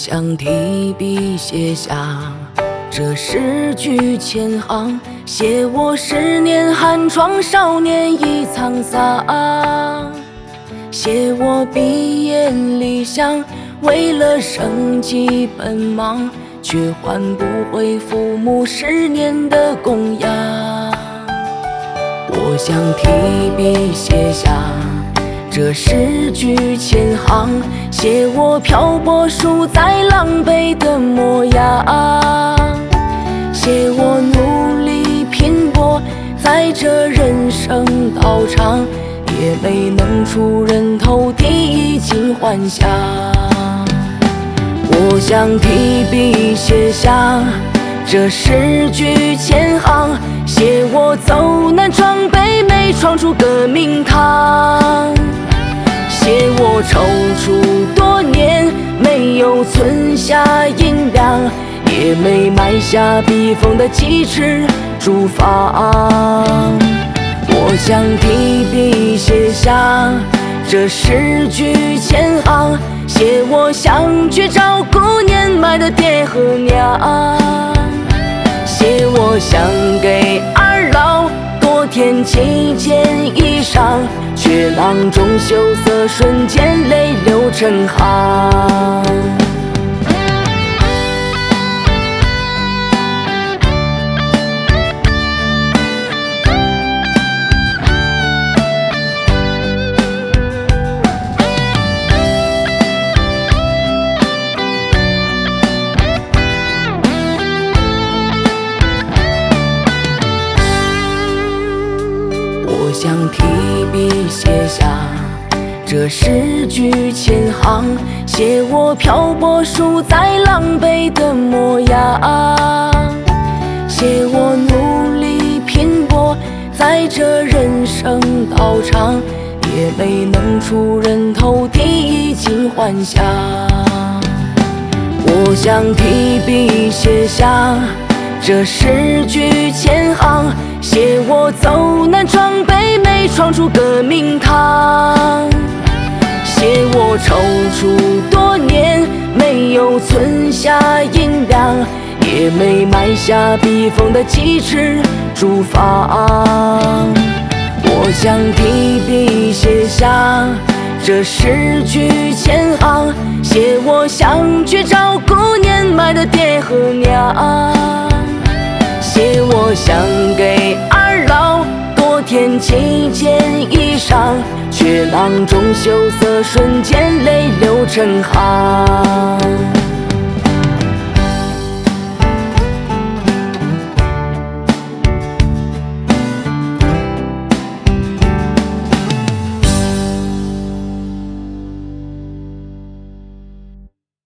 想提笔写下这诗句千行，写我10年寒窗少年已沧桑，写我毕业离乡，为了生计奔忙，却换不回父母10年的供养。我想提笔写下这诗句千行，写我漂泊输在狼狈的模样，写我努力拼搏，在这人生道场，也没能出人头地，衣锦还乡。我想提笔写下这诗句千行，写我走南闯北没闯出革命堂，写我踌躇多年没有存下银两，也没埋下避风的几尺竹房。我想提笔写下这诗句千行，写我想去照顾年迈的爹和娘，写我想给二老多添几件衣裳，却囊中羞涩，瞬间泪流成行。我想提笔写下这诗句千行，写我漂泊输在狼狈的模样，写我努力拼搏，在这人生道场，也没能出人头地，衣锦还乡。我想提笔写下这诗句千行，写我走南闯北没闯出革命堂，写我踌躇多年没有存下银两，也没埋下避风的几尺竹房。我想提笔写下这诗句千行，写我想去照顾年迈的爹和娘，写我想给二老多添几件衣裳，却囊中羞涩，瞬间泪流成行。